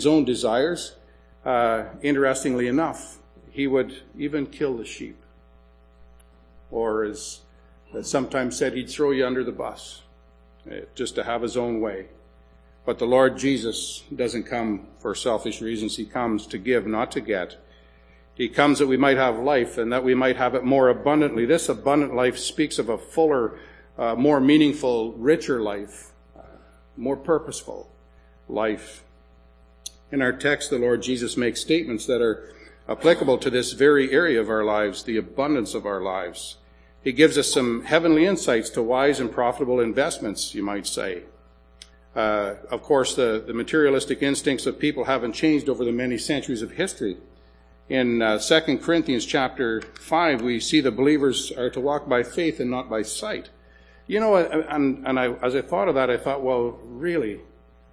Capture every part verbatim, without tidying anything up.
his own desires, uh, interestingly enough, he would even kill the sheep. Or as sometimes said, he'd throw you under the bus just to have his own way. But the Lord Jesus doesn't come for selfish reasons. He comes to give, not to get. He comes that we might have life and that we might have it more abundantly. This abundant life speaks of a fuller, uh, more meaningful, richer life, uh, more purposeful life. In our text, the Lord Jesus makes statements that are applicable to this very area of our lives, the abundance of our lives. He gives us some heavenly insights to wise and profitable investments, you might say. Uh, of course, the, the materialistic instincts of people haven't changed over the many centuries of history. In uh, Second Corinthians chapter five, we see the believers are to walk by faith and not by sight. You know, and, and I, as I thought of that, I thought, well, really,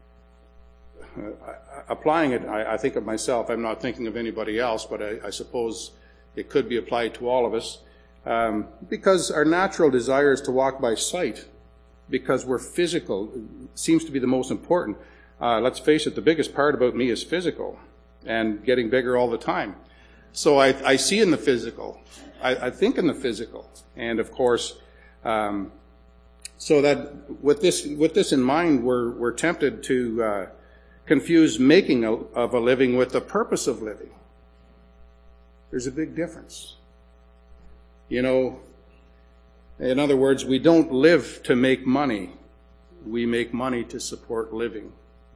uh, applying it, I, I think of myself. I'm not thinking of anybody else, but I, I suppose it could be applied to all of us. Um, because our natural desire is to walk by sight, because we're physical, it seems to be the most important. Uh, let's face it, the biggest part about me is physical and getting bigger all the time. So I, I see in the physical, I, I think in the physical, and of course, um, so that with this with this in mind, we're we're tempted to uh, confuse making a, of a living with the purpose of living. There's a big difference. You know, in other words, we don't live to make money. We make money to support living.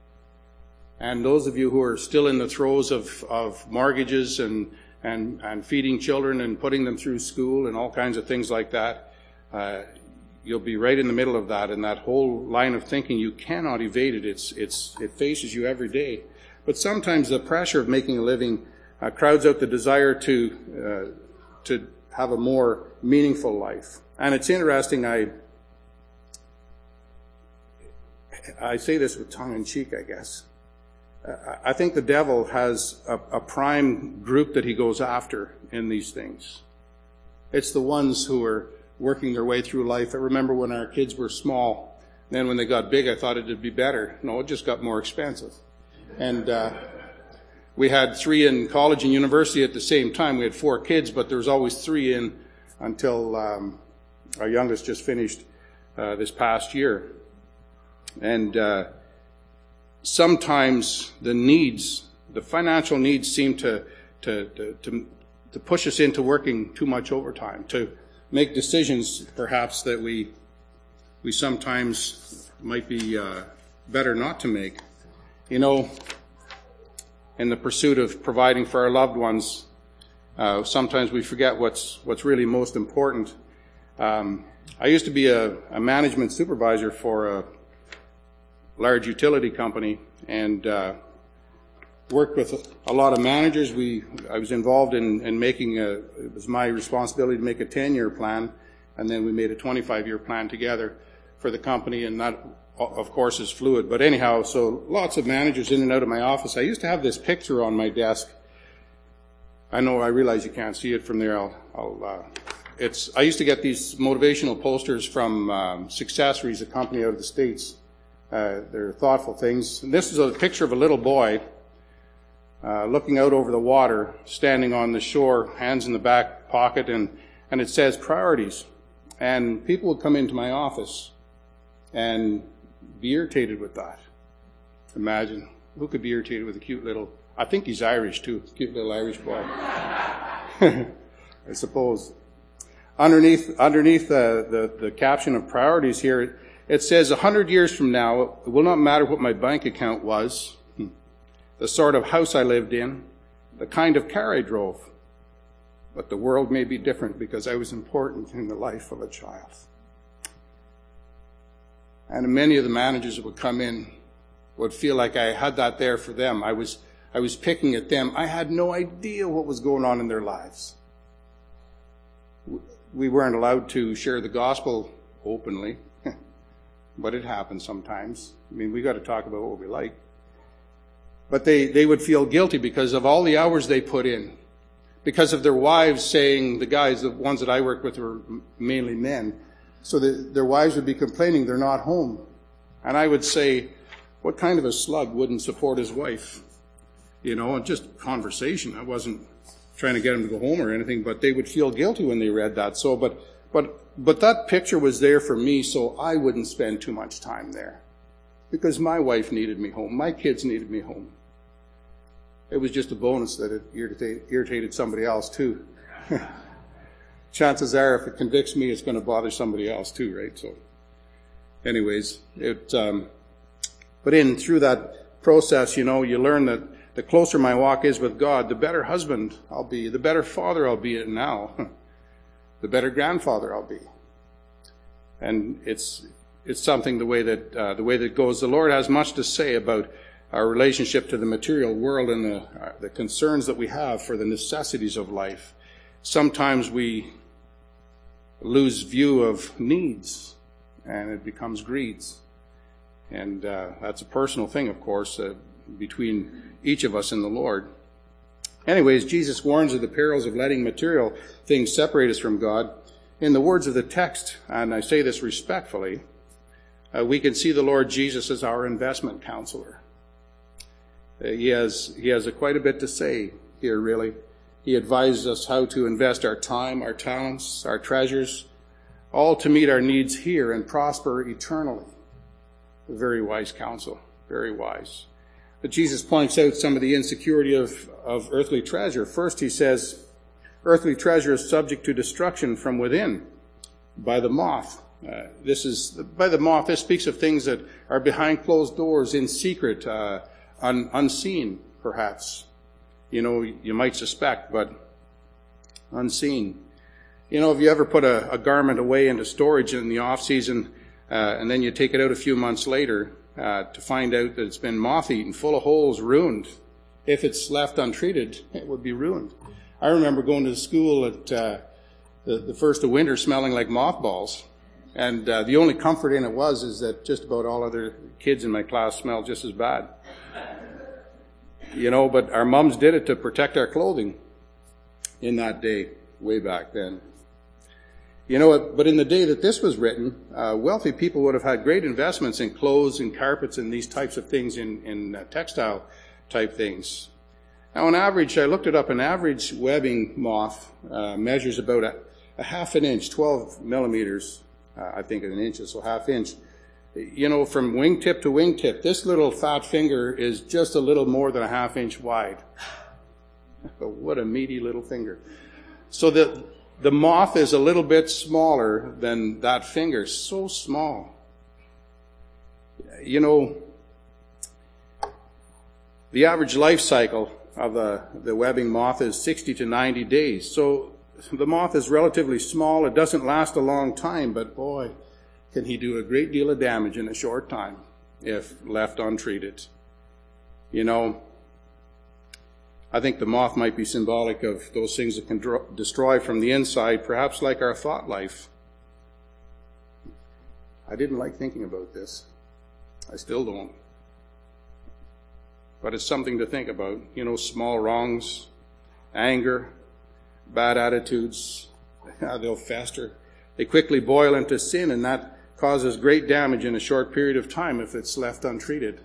And those of you who are still in the throes of, of mortgages and, and, and feeding children and putting them through school and all kinds of things like that, uh, you'll be right in the middle of that. And that whole line of thinking, you cannot evade it. It's, it's, it faces you every day. But sometimes the pressure of making a living uh, crowds out the desire to, uh, to have a more meaningful life. And it's interesting, I I say this with tongue in cheek, I guess. I think the devil has a, a prime group that he goes after in these things. It's the ones who are working their way through life. I remember when our kids were small, then when they got big, I thought it'd be better. No, it just got more expensive. And uh, we had three in college and university at the same time. We had four kids, but there was always three in until um, our youngest just finished uh, this past year. And uh, sometimes the needs, the financial needs seem to, to, to, to, to push us into working too much overtime, to make decisions perhaps that we, we sometimes might be uh, better not to make. You know, in the pursuit of providing for our loved ones, uh, sometimes we forget what's what's really most important. Um, I used to be a, a management supervisor for a large utility company and uh, worked with a lot of managers. We I was involved in, in making a, it was my responsibility to make a ten-year plan, and then we made a twenty-five-year plan together for the company, and that, of course, is fluid. But anyhow, so lots of managers in and out of my office. I used to have this picture on my desk. I know, I realize you can't see it from there. I'll, I'll uh, it's, I used to get these motivational posters from um, Successories, a company out of the States. Uh, they're thoughtful things. And this is a picture of a little boy uh, looking out over the water, standing on the shore, hands in the back pocket, and, and it says priorities. And people would come into my office and be irritated with that. Imagine, who could be irritated with a cute little, I think he's Irish too, cute little Irish boy. I suppose. Underneath underneath the, the, the caption of priorities here, it, it says, a hundred years from now, it will not matter what my bank account was, the sort of house I lived in, the kind of car I drove, but the world may be different because I was important in the life of a child. And many of the managers that would come in would feel like I had that there for them. I was I was picking at them. I had no idea what was going on in their lives. We weren't allowed to share the gospel openly, but it happens sometimes. I mean, we got to talk about what we like. But they, they would feel guilty because of all the hours they put in, because of their wives saying, the guys, the ones that I worked with were mainly men, so that their wives would be complaining they're not home. And I would say, what kind of a slug wouldn't support his wife you know, and just conversation. I wasn't trying to get them to go home or anything, but they would feel guilty when they read that. So, but, but, but that picture was there for me so I wouldn't spend too much time there. Because my wife needed me home. My kids needed me home. It was just a bonus that it irritated, irritated somebody else too. Chances are if it convicts me, it's going to bother somebody else too, right? So anyways, it, um, but in through that process, you know, you learn that the closer my walk is with God, the better husband I'll be, the better father I'll be now, the better grandfather I'll be. And it's it's something the way that uh, the way that goes. The Lord has much to say about our relationship to the material world and the uh, the concerns that we have for the necessities of life. Sometimes we lose view of needs, and it becomes greeds. And uh, that's a personal thing, of course, uh, between each of us and the Lord. Anyways, Jesus warns of the perils of letting material things separate us from God. In the words of the text, and I say this respectfully, uh, we can see the Lord Jesus as our investment counselor. Uh, he has he has a, quite a bit to say here, really. He advises us how to invest our time, our talents, our treasures, all to meet our needs here and prosper eternally. A very wise counsel, very wise. But Jesus points out some of the insecurity of, of earthly treasure. First, he says, earthly treasure is subject to destruction from within by the moth. Uh, this is by the moth. This speaks of things that are behind closed doors, in secret, uh, un, unseen, perhaps. You know, you might suspect, but unseen. You know, if you ever put a, a garment away into storage in the off season, uh, and then you take it out a few months later, Uh, to find out that it's been moth-eaten, full of holes, ruined. If it's left untreated, it would be ruined. I remember going to school at uh, the, the first of winter smelling like mothballs. And uh, the only comfort in it was is that just about all other kids in my class smelled just as bad. You know, but our mums did it to protect our clothing in that day, way back then. You know, but in the day that this was written, uh, wealthy people would have had great investments in clothes and carpets and these types of things, in, in uh, textile type things. Now, on average, I looked it up, an average webbing moth uh, measures about a, a half an inch, twelve millimeters, uh, I think an inch, so half inch. You know, from wingtip to wingtip, this little fat finger is just a little more than a half inch wide. What a meaty little finger. So the The moth is a little bit smaller than that finger, so small. You know, the average life cycle of the, the webbing moth is sixty to ninety days. So the moth is relatively small. It doesn't last a long time, but boy, can he do a great deal of damage in a short time if left untreated. You know, I think the moth might be symbolic of those things that can dro- destroy from the inside, perhaps like our thought life. I didn't like thinking about this. I still don't. But it's something to think about. You know, small wrongs, anger, bad attitudes, they'll fester. They quickly boil into sin, and that causes great damage in a short period of time if it's left untreated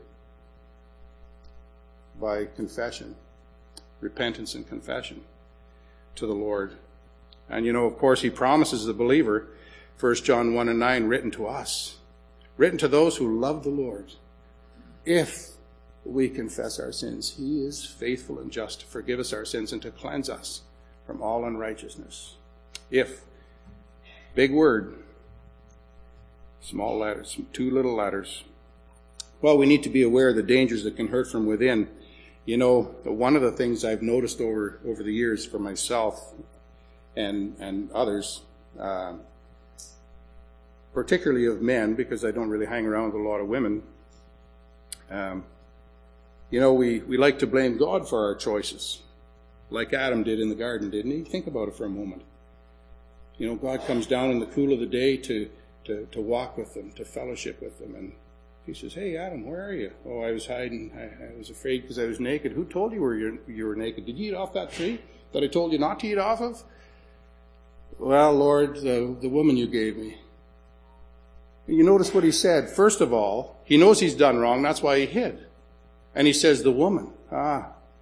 by confession. Repentance and confession to the Lord. And you know, of course, he promises the believer, First John one and nine, written to us, written to those who love the Lord. If we confess our sins, he is faithful and just to forgive us our sins and to cleanse us from all unrighteousness. If. Big word. Small letters, two little letters. Well, we need to be aware of the dangers that can hurt from within. You know, one of the things I've noticed over, over the years for myself and and others, uh, particularly of men, because I don't really hang around with a lot of women, um, you know, we, we like to blame God for our choices, like Adam did in the garden, didn't he? Think about it for a moment. You know, God comes down in the cool of the day to, to, to walk with them, to fellowship with them, and he says, "Hey, Adam, where are you?" "Oh, I was hiding. I, I was afraid because I was naked." "Who told you were you, you were naked? Did you eat off that tree that I told you not to eat off of?" "Well, Lord, the, the woman you gave me." You notice what he said. First of all, he knows he's done wrong. That's why he hid. And he says, the woman. Ah,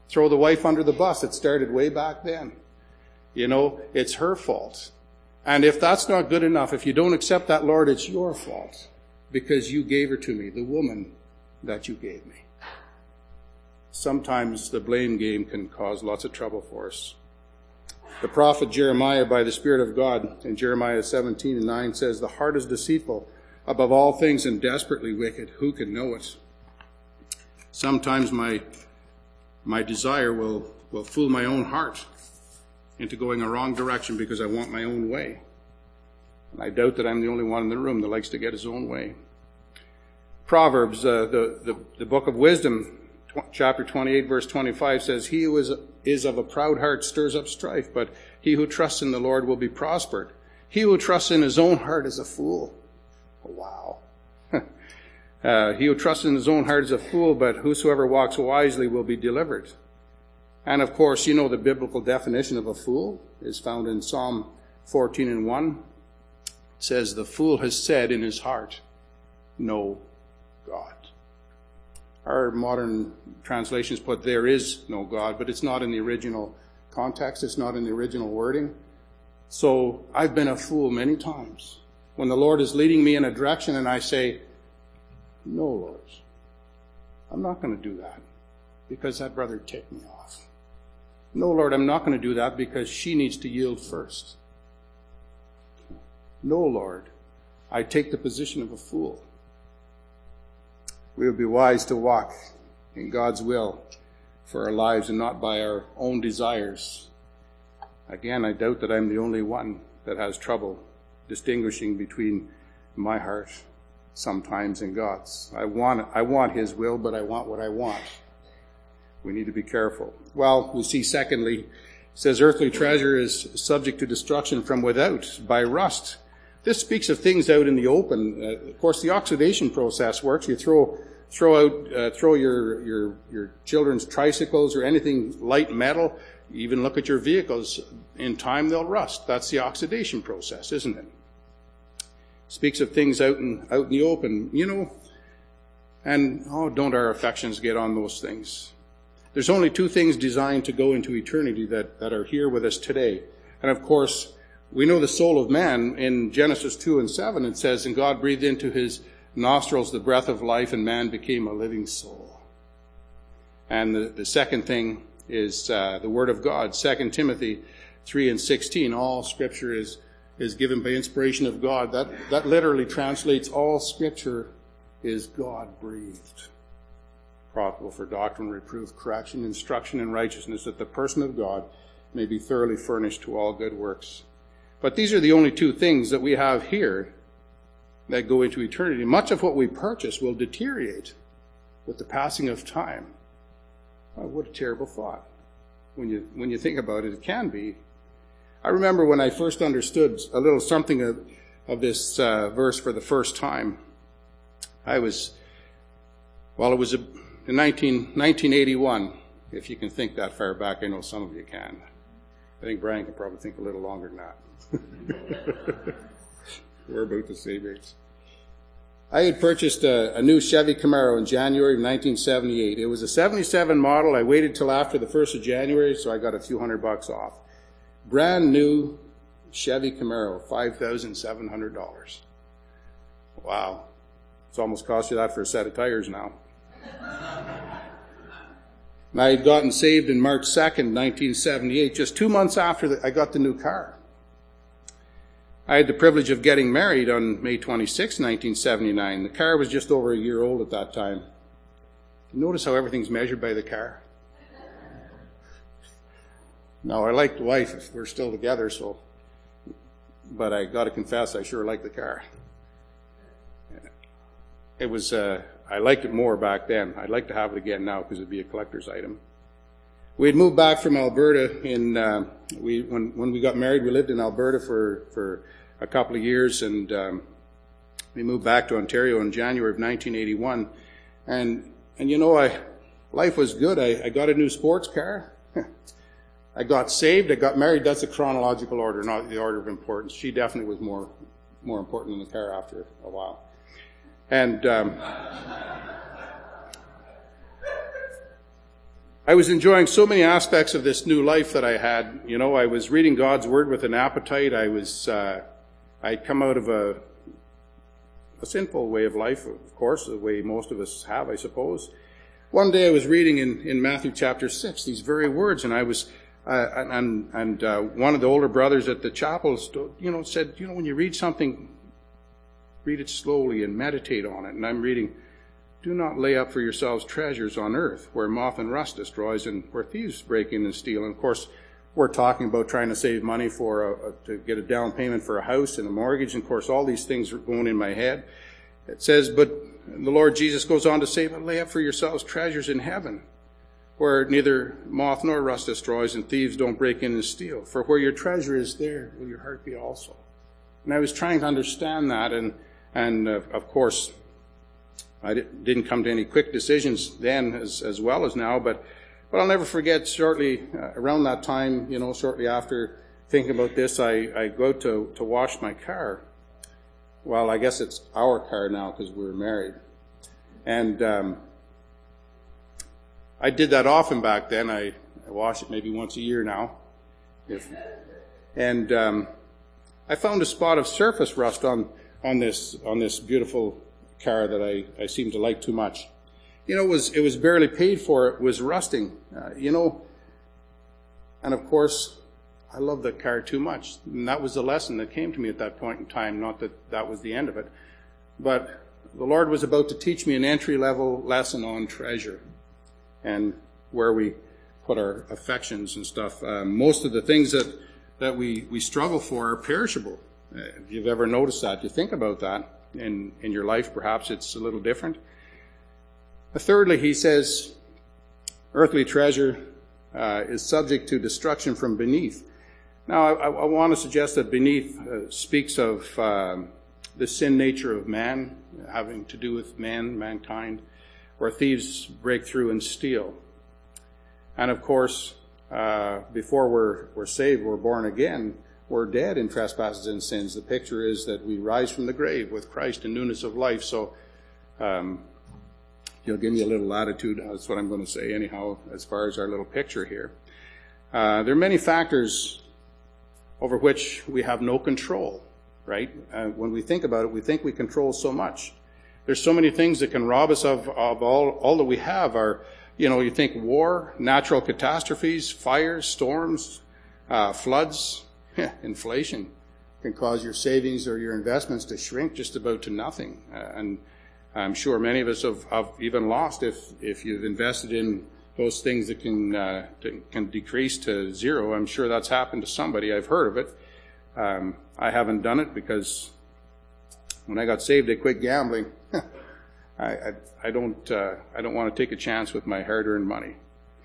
Throw the wife under the bus. It started way back then. You know, it's her fault. And if that's not good enough, if you don't accept that, Lord, it's your fault because you gave her to me, the woman that you gave me. Sometimes the blame game can cause lots of trouble for us. The prophet Jeremiah, by the Spirit of God, in Jeremiah seventeen and nine says, the heart is deceitful above all things and desperately wicked. Who can know it? Sometimes my my desire will, will fool my own heart into going a wrong direction because I want my own way. And I doubt that I'm the only one in the room that likes to get his own way. Proverbs, uh, the, the, the book of wisdom, tw- chapter twenty-eight, verse twenty-five says, he who is, is of a proud heart stirs up strife, but he who trusts in the Lord will be prospered. He who trusts in his own heart is a fool. Oh, wow. uh, he who trusts in his own heart is a fool, but whosoever walks wisely will be delivered. And of course, you know the biblical definition of a fool is found in Psalm fourteen and one. It says, the fool has said in his heart, no God. Our modern translations put there is no God, but it's not in the original context. It's not in the original wording. So I've been a fool many times. When the Lord is leading me in a direction and I say, no, Lord, I'm not going to do that because that brother ticked me off. No, Lord, I'm not going to do that because she needs to yield first. No, Lord, I take the position of a fool. We would be wise to walk in God's will for our lives and not by our own desires. Again, I doubt that I'm the only one that has trouble distinguishing between my heart sometimes and God's. I want, I want his will, but I want what I want. We need to be careful. Well, we see secondly, it says earthly treasure is subject to destruction from without by rust. This speaks of things out in the open. Uh, of course, the oxidation process works. You throw throw out uh, throw your your your children's tricycles or anything light metal. You even look at your vehicles. In time, they'll rust. That's the oxidation process, isn't it? Speaks of things out in out in the open, you know. And oh, don't our affections get on those things? There's only two things designed to go into eternity that, that are here with us today. And of course, we know the soul of man in Genesis two and seven. It says, and God breathed into his nostrils the breath of life, and man became a living soul. And the, the second thing is uh, the Word of God. Second Timothy three and sixteen. All Scripture is, is given by inspiration of God. That, that literally translates all Scripture is God-breathed. Profitable for doctrine, reproof, correction, instruction in righteousness, that the person of God may be thoroughly furnished to all good works. But these are the only two things that we have here that go into eternity. Much of what we purchase will deteriorate with the passing of time. Oh, what a terrible thought. When you when you think about it, it can be. I remember when I first understood a little something of, of this uh, verse for the first time. I was, well, it was a In nineteen eighty-one, if you can think that far back, I know some of you can. I think Brian can probably think a little longer than that. We're about the same age. I had purchased a, a new Chevy Camaro in January of nineteen seventy-eight. It was a seventy-seven model. I waited till after the first of January, so I got a few hundred bucks off. Brand new Chevy Camaro, five thousand seven hundred dollars. Wow. It's almost cost you that for a set of tires now. I had gotten saved in March second, nineteen seventy-eight, just two months after the, I got the new car. I had the privilege of getting married on May twenty-sixth, nineteen seventy-nine. The car was just over a year old at that time. Notice how everything's measured by the car. Now, I like the wife if we're still together, so, but I got to confess, I sure like the car. It was, uh, I liked it more back then. I'd like to have it again now because it'd be a collector's item. We had moved back from Alberta in, uh, we, when, when we got married, we lived in Alberta for, for a couple of years, and, um, we moved back to Ontario in January of nineteen eighty-one. And, and you know, I, life was good. I, I got a new sports car. I got saved. I got married. That's a chronological order, not the order of importance. She definitely was more, more important than the car after a while. And, um, I was enjoying so many aspects of this new life that I had. You know, I was reading God's Word with an appetite. I was, uh, I'd come out of a, a sinful way of life, of course, the way most of us have, I suppose. One day I was reading in, in Matthew chapter six these very words, and I was, uh, and and uh, one of the older brothers at the chapel, you know, said, you know, when you read something, read it slowly and meditate on it. And I'm reading, do not lay up for yourselves treasures on earth, where moth and rust destroys and where thieves break in and steal. And of course, we're talking about trying to save money for a, a, to get a down payment for a house and a mortgage. And of course, all these things are going in my head. It says, but the Lord Jesus goes on to say, but lay up for yourselves treasures in heaven, where neither moth nor rust destroys and thieves don't break in and steal. For where your treasure is, there will your heart be also. And I was trying to understand that, and and uh, of course, I didn't come to any quick decisions then as, as well as now, but, but I'll never forget shortly uh, around that time, you know, shortly after thinking about this, I, I go out to, to wash my car. Well, I guess it's our car now because we were married. And um, I did that often back then. I, I wash it maybe once a year now. If, and um, I found a spot of surface rust on, on this on this beautiful car that I, I seem to like too much. You know, it was it was barely paid for. It was rusting. Uh, you know, and of course, I love that car too much. And that was the lesson that came to me at that point in time. Not that that was the end of it, but the Lord was about to teach me an entry-level lesson on treasure and where we put our affections and stuff. Um, most of the things that that we we struggle for are perishable. Uh, if you've ever noticed that, you think about that. In, in your life, perhaps it's a little different. Uh, thirdly, he says, earthly treasure uh, is subject to destruction from beneath. Now, I, I want to suggest that beneath uh, speaks of um, the sin nature of man, having to do with man, mankind, where thieves break through and steal. And of course, uh, before we're, we're saved, we're born again, we're dead in trespasses and sins. The picture is that we rise from the grave with Christ in newness of life. So um, you'll give me a little latitude. That's what I'm going to say anyhow, as far as our little picture here. Uh, there are many factors over which we have no control, right? Uh, when we think about it, we think we control so much. There's so many things that can rob us of, of all, all that we have. Are, you know, you think war, natural catastrophes, fires, storms, uh, floods. Inflation can cause your savings or your investments to shrink just about to nothing. Uh, and I'm sure many of us have, have even lost if, if you've invested in those things that can, uh, to, can decrease to zero. I'm sure that's happened to somebody. I've heard of it. Um, I haven't done it because when I got saved, I quit gambling. I, I, I don't, uh, I don't want to take a chance with my hard-earned money.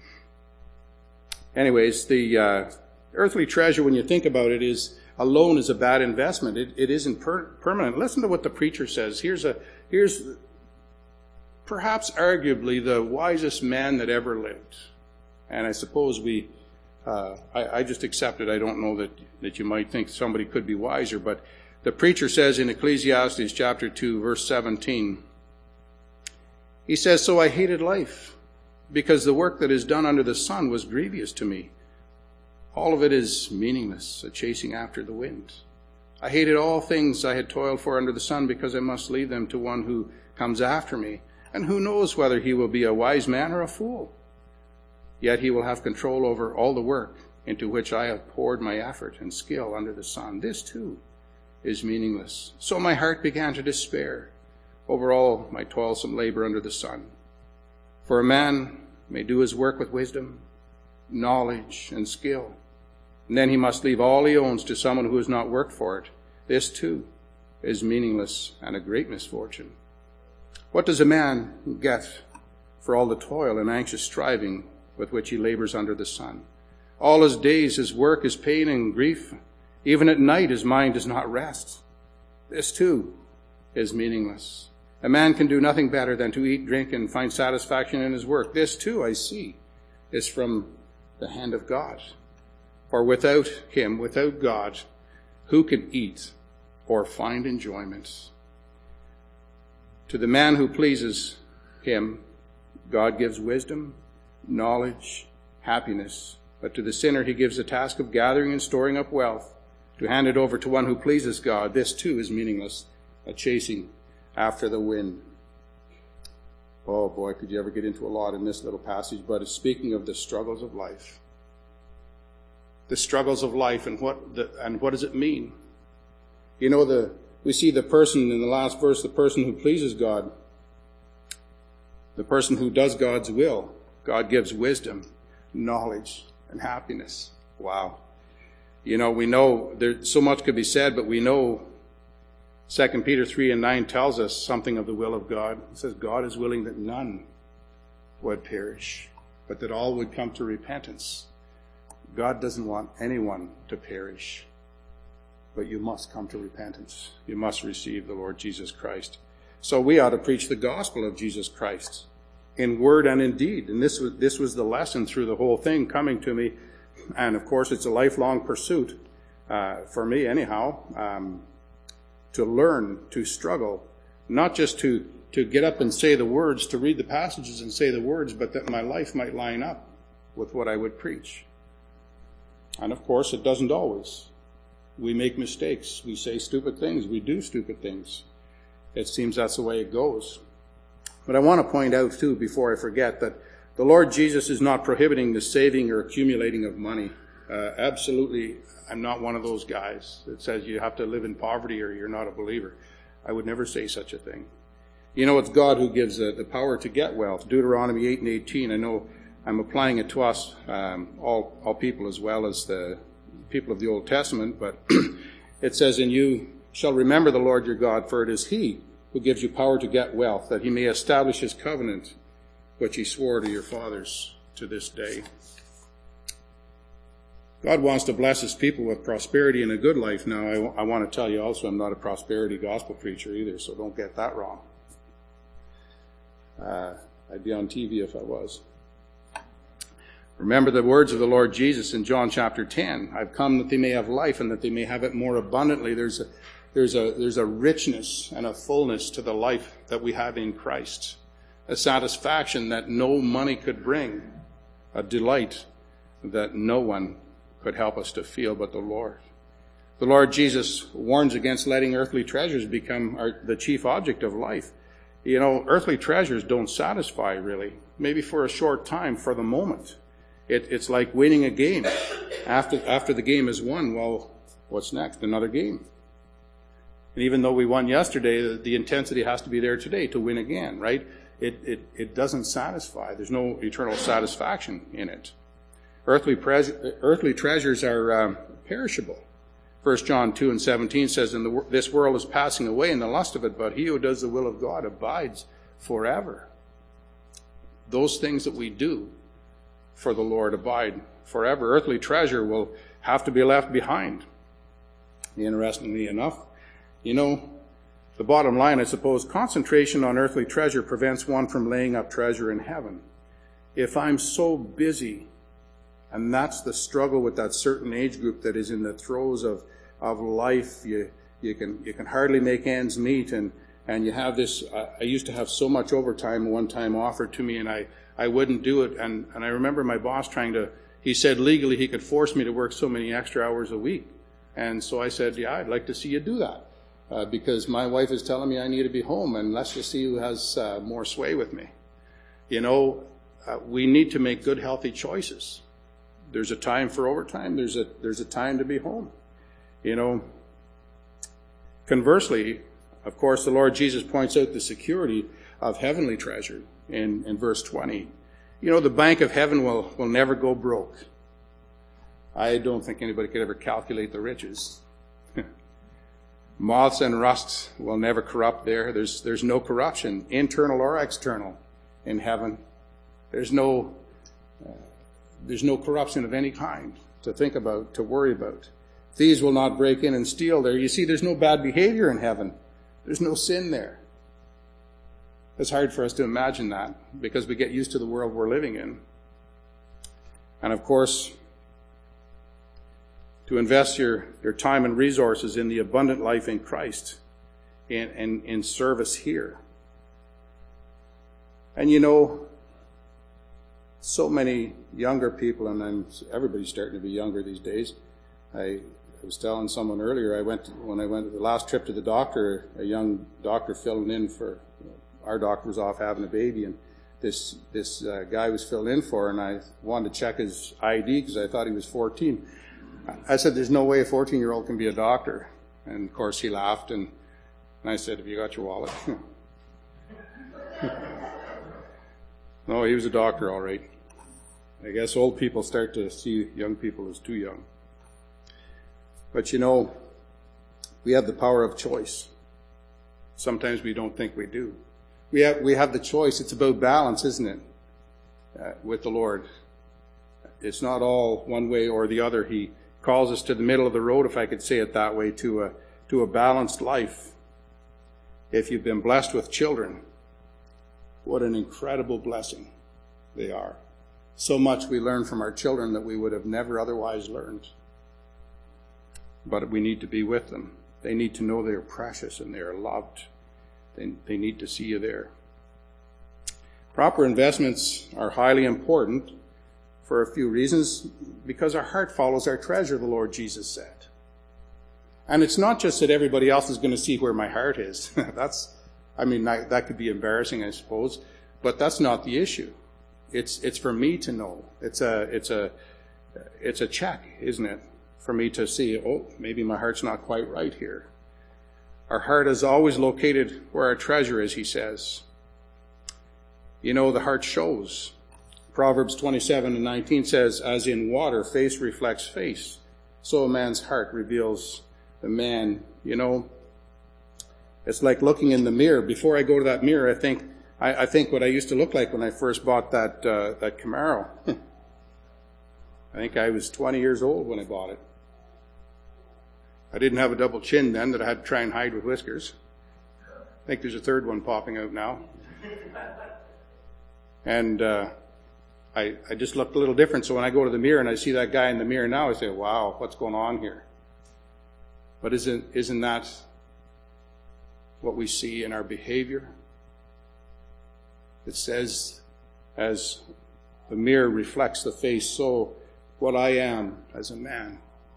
Anyways, the, uh, earthly treasure, when you think about it, is alone is a bad investment. It, it isn't per- permanent. Listen to what the preacher says. Here's a here's perhaps arguably the wisest man that ever lived. And I suppose we, uh, I, I just accept it. I don't know that, that you might think somebody could be wiser, but the preacher says in Ecclesiastes chapter two, verse seventeen, he says, so I hated life, because the work that is done under the sun was grievous to me. All of it is meaningless, a chasing after the wind. I hated all things I had toiled for under the sun, because I must leave them to one who comes after me. And who knows whether he will be a wise man or a fool? Yet he will have control over all the work into which I have poured my effort and skill under the sun. This too is meaningless. So my heart began to despair over all my toilsome labor under the sun. For a man may do his work with wisdom, knowledge, and skill, and then he must leave all he owns to someone who has not worked for it. This too is meaningless and a great misfortune. What does a man get for all the toil and anxious striving with which he labors under the sun? All his days his work is pain and grief. Even at night his mind does not rest. This too is meaningless. A man can do nothing better than to eat, drink, and find satisfaction in his work. This too, I see, is from the hand of God. For without him, without God, who can eat or find enjoyment? To the man who pleases him, God gives wisdom, knowledge, happiness. But to the sinner he gives the task of gathering and storing up wealth, to hand it over to one who pleases God. This too is meaningless, a chasing after the wind. Oh boy, could you ever get into a lot in this little passage, but it's speaking of the struggles of life. The struggles of life, and what the, and what does it mean? You know, the we see the person in the last verse, the person who pleases God, the person who does God's will. God gives wisdom, knowledge, and happiness. Wow. You know, we know there so much could be said, but we know Second Peter three and nine tells us something of the will of God. It says, God is willing that none would perish, but that all would come to repentance. God doesn't want anyone to perish, but you must come to repentance. You must receive the Lord Jesus Christ. So we ought to preach the gospel of Jesus Christ in word and in deed. And this was, this was the lesson through the whole thing coming to me. And of course, it's a lifelong pursuit, uh, for me anyhow, um, to learn, to struggle, not just to, to get up and say the words, to read the passages and say the words, but that my life might line up with what I would preach. And of course, it doesn't always. We make mistakes. We say stupid things. We do stupid things. It seems that's the way it goes. But I want to point out, too, before I forget, that the Lord Jesus is not prohibiting the saving or accumulating of money. Uh, absolutely, I'm not one of those guys that says you have to live in poverty or you're not a believer. I would never say such a thing. You know, it's God who gives the, the power to get wealth. Deuteronomy eight and eighteen, I know I'm applying it to us, um, all, all people as well as the people of the Old Testament, but it says, and you shall remember the Lord your God, for it is he who gives you power to get wealth, that he may establish his covenant, which he swore to your fathers to this day. God wants to bless his people with prosperity and a good life. Now, I, I want to tell you also, I'm not a prosperity gospel preacher either, so don't get that wrong. Uh, I'd be on T V if I was. Remember the words of the Lord Jesus in John chapter ten. I've come that they may have life and that they may have it more abundantly. There's a, there's a, there's a richness and a fullness to the life that we have in Christ. A satisfaction that no money could bring. A delight that no one could help us to feel but the Lord. The Lord Jesus warns against letting earthly treasures become our, the chief object of life. You know, earthly treasures don't satisfy really. Maybe for a short time, for the moment. It, it's like winning a game. After, after the game is won, well, what's next? Another game. And even though we won yesterday, the, the intensity has to be there today to win again, right? It, it, it doesn't satisfy. There's no eternal satisfaction in it. Earthly, pre- earthly treasures are um, perishable. First John two and seventeen says, "In the, this world is passing away in the lust of it, but he who does the will of God abides forever." Those things that we do for the Lord abide forever. Earthly treasure will have to be left behind. Interestingly enough, you know, the bottom line, I suppose, concentration on earthly treasure prevents one from laying up treasure in heaven. If I'm so busy, and that's the struggle with that certain age group that is in the throes of, of life, you you can you can hardly make ends meet, and, and you have this, I, I used to have so much overtime one time offered to me, and I, I wouldn't do it, and, and I remember my boss trying to, he said legally he could force me to work so many extra hours a week, and so I said, yeah, I'd like to see you do that, uh, because my wife is telling me I need to be home, and let's just see who has uh, more sway with me. You know, uh, we need to make good, healthy choices. There's a time for overtime. There's a there's a time to be home. You know, conversely, of course, the Lord Jesus points out the security of heavenly treasure in, in verse twenty. You know, the bank of heaven will, will never go broke. I don't think anybody could ever calculate the riches. Moths and rusts will never corrupt there. There's there's no corruption, internal or external, in heaven. There's no... Uh, There's no corruption of any kind to think about, to worry about. Thieves will not break in and steal there. You see, there's no bad behavior in heaven. There's no sin there. It's hard for us to imagine that because we get used to the world we're living in. And of course, to invest your, your time and resources in the abundant life in Christ, in, in, in service here. And you know, so many younger people, and then everybody's starting to be younger these days. I, I was telling someone earlier, I went to, when I went to the last trip to the doctor, a young doctor filling in for, our doctor was off having a baby, and this this uh, guy was filling in for, and I wanted to check his I D because I thought he was fourteen. I said, there's no way a fourteen-year-old can be a doctor. And of course he laughed, and, and I said, have you got your wallet? No, he was a doctor, all right. I guess old people start to see young people as too young. But you know, we have the power of choice. Sometimes we don't think we do. We have we have the choice. It's about balance, isn't it? Uh, with the Lord. It's not all one way or the other. He calls us to the middle of the road, if I could say it that way, to a to a balanced life. If you've been blessed with children, what an incredible blessing they are. So much we learn from our children that we would have never otherwise learned. But we need to be with them. They need to know they're precious and they're loved. They, they need to see you there. Proper investments are highly important for a few reasons, because our heart follows our treasure, the Lord Jesus said. And it's not just that everybody else is going to see where my heart is. That's, I mean, that, that could be embarrassing, I suppose, but that's not the issue. It's it's for me to know. It's a it's a it's a check, isn't it? For me to see, oh, maybe my heart's not quite right here. Our heart is always located where our treasure is, he says. You know, the heart shows. Proverbs twenty-seven and nineteen says, as in water, face reflects face, so a man's heart reveals the man. You know, it's like looking in the mirror. Before I go to that mirror, I think I, I think what I used to look like when I first bought that uh, that Camaro. I think I was twenty years old when I bought it. I didn't have a double chin then that I had to try and hide with whiskers. I think there's a third one popping out now. And uh, I, I just looked a little different. So when I go to the mirror and I see that guy in the mirror now, I say, wow, what's going on here? But isn't, isn't that what we see in our behavior? It says, as the mirror reflects the face, so what I am as a man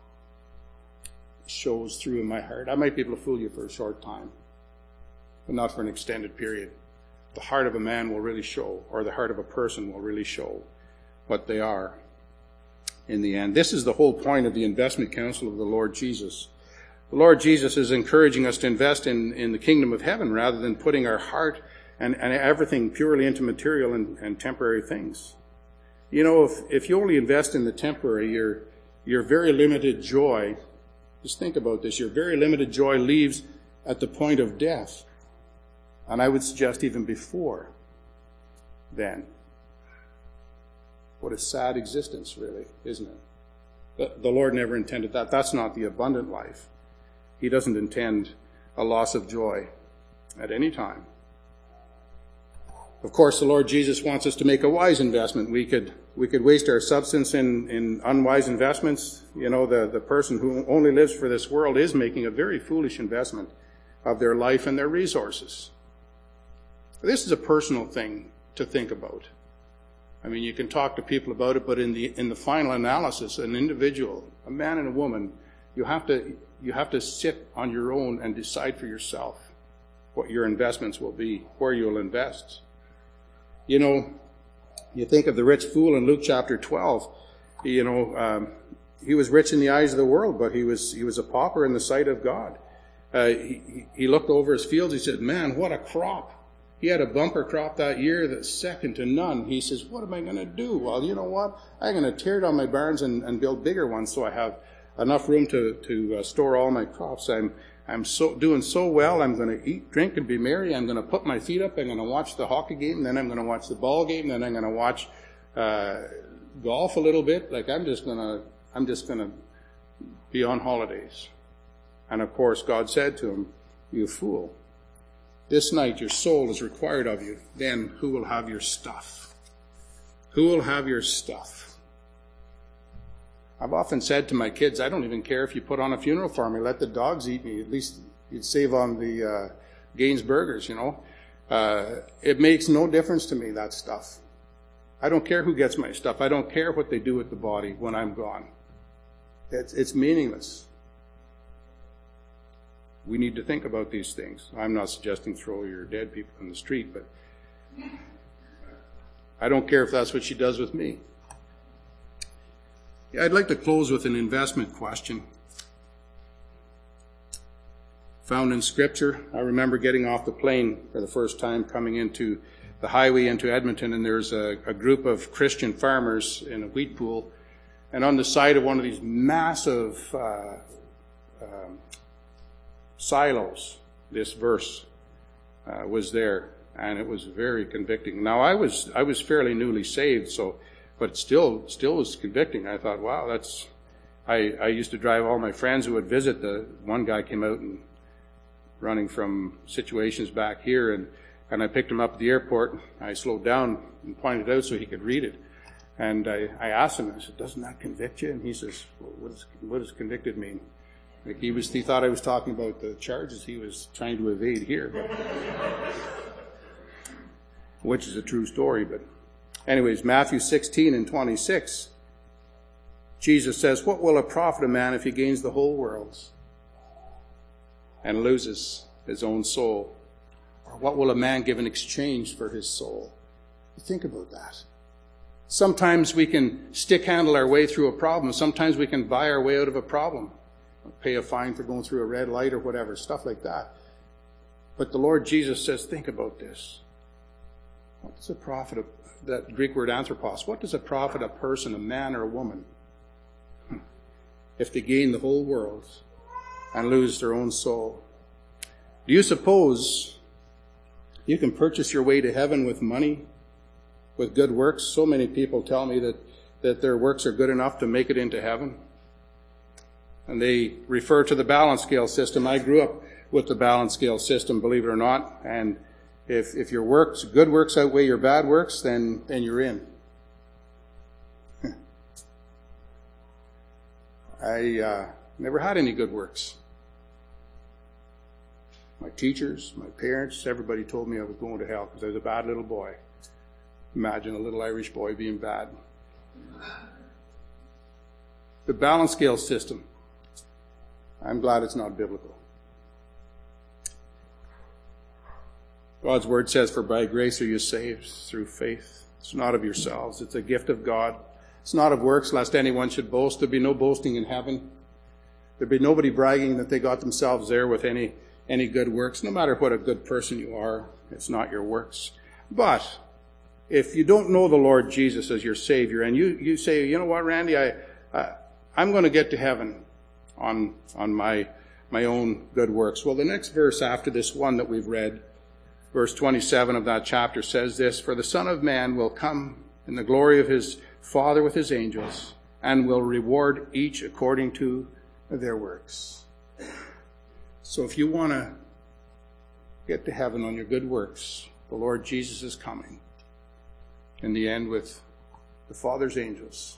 shows through in my heart. I might be able to fool you for a short time, but not for an extended period. The heart of a man will really show, or the heart of a person will really show what they are in the end. This is the whole point of the investment counsel of the Lord Jesus. The Lord Jesus is encouraging us to invest in, in the kingdom of heaven rather than putting our heart and, and everything purely into material and, and temporary things. You know, if, if you only invest in the temporary, your, your very limited joy, just think about this, your very limited joy leaves at the point of death. And I would suggest even before then. What a sad existence, really, isn't it? The, the Lord never intended that. That's not the abundant life. He doesn't intend a loss of joy at any time. Of course, the Lord Jesus wants us to make a wise investment. We could we could waste our substance in, in unwise investments. You know, the, the person who only lives for this world is making a very foolish investment of their life and their resources. This is a personal thing to think about. I mean, you can talk to people about it, but in the in the final analysis, an individual, a man and a woman, you have to you have to sit on your own and decide for yourself what your investments will be, where you'll invest. You know, you think of the rich fool in Luke chapter twelve. You know, um, he was rich in the eyes of the world, but he was he was a pauper in the sight of God. Uh, he, he looked over his fields. He said, "Man, what a crop!" He had a bumper crop that year that's second to none. He says, "What am I going to do?" Well, you know what? I'm going to tear down my barns and, and build bigger ones so I have enough room to to uh, store all my crops. I'm I'm so doing so well. I'm going to eat, drink, and be merry. I'm going to put my feet up. I'm going to watch the hockey game. Then I'm going to watch the ball game. Then I'm going to watch uh, golf a little bit. Like I'm just going to, I'm just going to be on holidays. And of course, God said to him, "You fool! This night your soul is required of you. Then who will have your stuff? Who will have your stuff?" I've often said to my kids, I don't even care if you put on a funeral for me. Let the dogs eat me. At least you'd save on the uh, Gaines burgers, you know. Uh, it makes no difference to me, that stuff. I don't care who gets my stuff. I don't care what they do with the body when I'm gone. It's, it's meaningless. We need to think about these things. I'm not suggesting throw your dead people in the street, but I don't care if that's what she does with me. Yeah, I'd like to close with an investment question. Found in Scripture. I remember getting off the plane for the first time, coming into the highway into Edmonton, and there's a, a group of Christian farmers in a wheat pool, and on the side of one of these massive uh, um, silos, this verse uh, was there, and it was very convicting. Now, I was I was fairly newly saved, so, but still still was convicting. I thought, wow, that's. I I used to drive all my friends who would visit. The one guy came out and running from situations back here, and, and I picked him up at the airport. I slowed down and pointed it out so he could read it. And I, I asked him, I said, doesn't that convict you? And he says, well, what, is, what does convicted mean? Like he was, he thought I was talking about the charges he was trying to evade here, but, which is a true story. But anyways, Matthew sixteen and twenty-six, Jesus says, what will it profit a man if he gains the whole world and loses his own soul? Or what will a man give in exchange for his soul? Think about that. Sometimes we can stick handle our way through a problem. Sometimes we can buy our way out of a problem. Pay a fine for going through a red light or whatever, stuff like that. But the Lord Jesus says, think about this. What does it profit, a, that Greek word anthropos, what does it profit a person, a man or a woman, if they gain the whole world and lose their own soul? Do you suppose you can purchase your way to heaven with money, with good works? So many people tell me that, that their works are good enough to make it into heaven. And they refer to the balance scale system. I grew up with the balance scale system, believe it or not. And if if your works, good works outweigh your bad works, then, then you're in. I uh, never had any good works. My teachers, my parents, everybody told me I was going to hell because I was a bad little boy. Imagine a little Irish boy being bad. The balance scale system. I'm glad it's not biblical. God's word says, for by grace are you saved through faith. It's not of yourselves. It's a gift of God. It's not of works, lest anyone should boast. There'd be no boasting in heaven. There'd be nobody bragging that they got themselves there with any, any good works. No matter what a good person you are, it's not your works. But if you don't know the Lord Jesus as your Savior, and you, you say, you know what, Randy, I, I, I'm going to get to heaven on, on my, my own good works. Well, the next verse after this one that we've read, verse twenty-seven of that chapter says this, for the Son of Man will come in the glory of his Father with his angels, and will reward each according to their works. So if you want to get to heaven on your good works, the Lord Jesus is coming in the end with the Father's angels.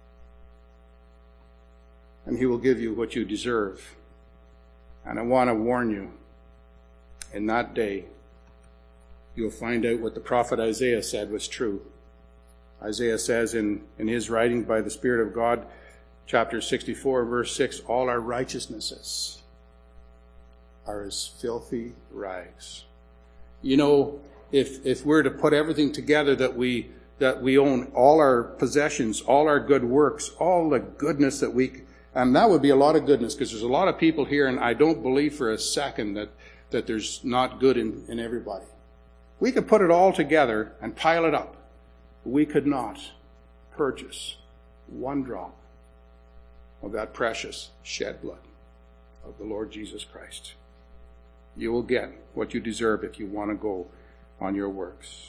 And he will give you what you deserve. And I want to warn you, in that day, you'll find out what the prophet Isaiah said was true. Isaiah says in, in his writing by the Spirit of God, chapter sixty-four, verse six, all our righteousnesses are as filthy rags. You know, if if we're to put everything together that we that we own, all our possessions, all our good works, all the goodness that we, and that would be a lot of goodness, because there's a lot of people here, and I don't believe for a second that, that there's not good in, in everybody. We could put it all together and pile it up. We could not purchase one drop of that precious shed blood of the Lord Jesus Christ. You will get what you deserve if you want to go on your works.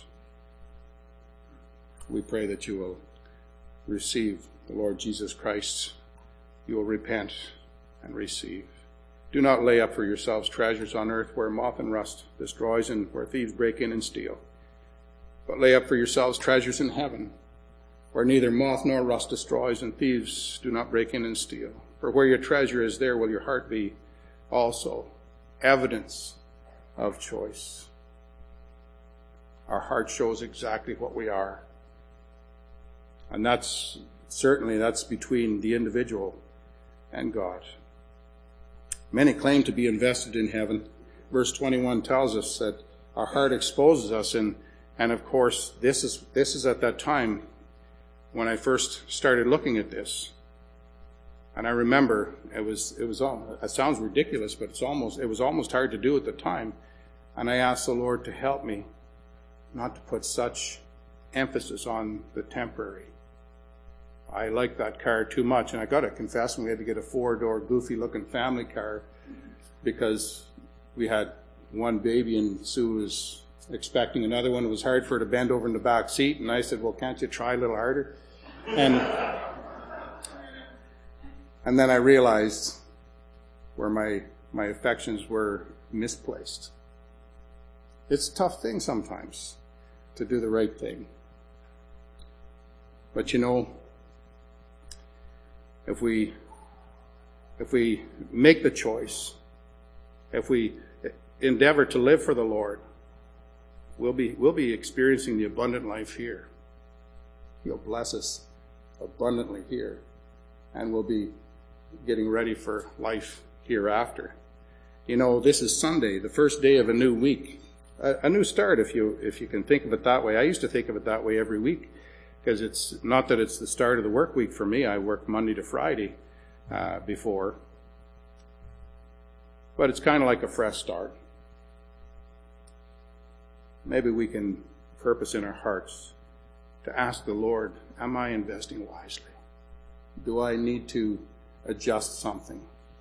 We pray that you will receive the Lord Jesus Christ. You will repent and receive. Do not lay up for yourselves treasures on earth where moth and rust destroys and where thieves break in and steal. But lay up for yourselves treasures in heaven, where neither moth nor rust destroys and thieves do not break in and steal. For where your treasure is, there will your heart be also. Evidence of choice. Our heart shows exactly what we are. And that's certainly that's between the individual and God. Many claim to be invested in heaven. Verse twenty-one tells us that our heart exposes us, and and of course this is this is at that time when I first started looking at this. And I remember it was it was all it sounds ridiculous, but it's almost it was almost hard to do at the time. And I asked the Lord to help me not to put such emphasis on the temporary. I liked that car too much, and I got to confess, we had to get a four-door, goofy-looking family car because we had one baby and Sue was expecting another one. It was hard for her to bend over in the back seat, and I said, well, can't you try a little harder? And and then I realized where my, my affections were misplaced. It's a tough thing sometimes to do the right thing. But you know, if we if we make the choice, if we endeavor to live for the Lord, we'll be we'll be experiencing the abundant life here. He'll bless us abundantly here, and we'll be getting ready for life hereafter. You know, this is Sunday, the first day of a new week, a, a new start, if you if you can think of it that way. I used to think of it that way every week, because it's not that it's the start of the work week for me. I worked Monday to Friday uh, before, but it's kind of like a fresh start. Maybe we can purpose in our hearts to ask the Lord, am I investing wisely? Do I need to adjust something?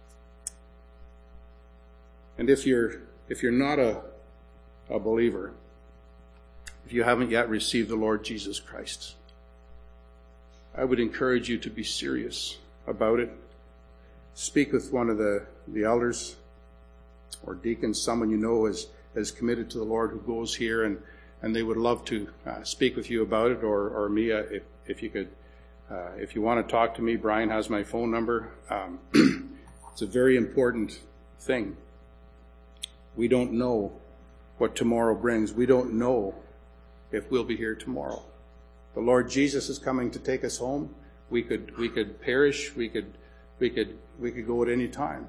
And if you're if you're not a, a believer, if you haven't yet received the Lord Jesus Christ, I would encourage you to be serious about it. Speak with one of the, the elders or deacons, someone you know is, is committed to the Lord who goes here, and, and they would love to uh, speak with you about it, or, or me, uh, if, if you could. Uh, if you want to talk to me, Brian has my phone number. Um, it's a very important thing. We don't know what tomorrow brings. We don't know if we'll be here tomorrow. The Lord Jesus is coming to take us home. We could we could perish. We could we could we could go at any time.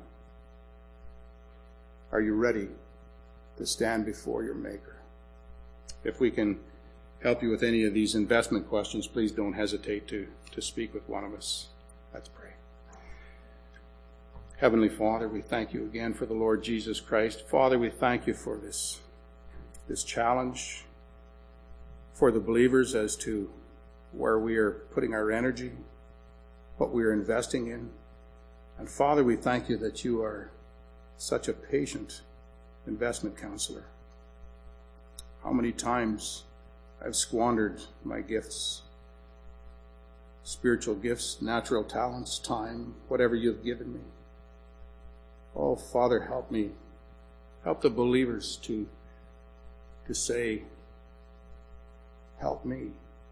Are you ready to stand before your Maker? If we can help you with any of these investment questions, please don't hesitate to, to speak with one of us. Let's pray. Heavenly Father, we thank you again for the Lord Jesus Christ. Father, we thank you for this, this challenge for the believers as to where we are putting our energy, what we are investing in. And Father, we thank you that you are such a patient investment counselor. How many times I've squandered my gifts, spiritual gifts, natural talents, time, whatever you've given me. Oh, Father, help me. Help the believers to, to say, help me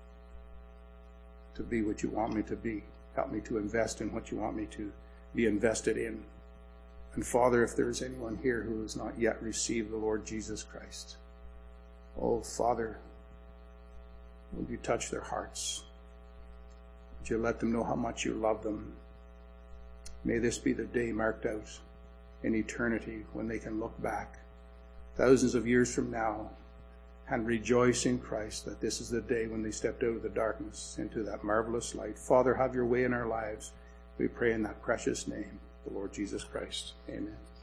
to be what you want me to be. Help me to invest in what you want me to be invested in. And Father, if there is anyone here who has not yet received the Lord Jesus Christ, oh, Father, would you touch their hearts? Would you let them know how much you love them? May this be the day marked out in eternity when they can look back thousands of years from now and rejoice in Christ that this is the day when they stepped out of the darkness into that marvelous light. Father, have your way in our lives. We pray in that precious name, the Lord Jesus Christ. Amen.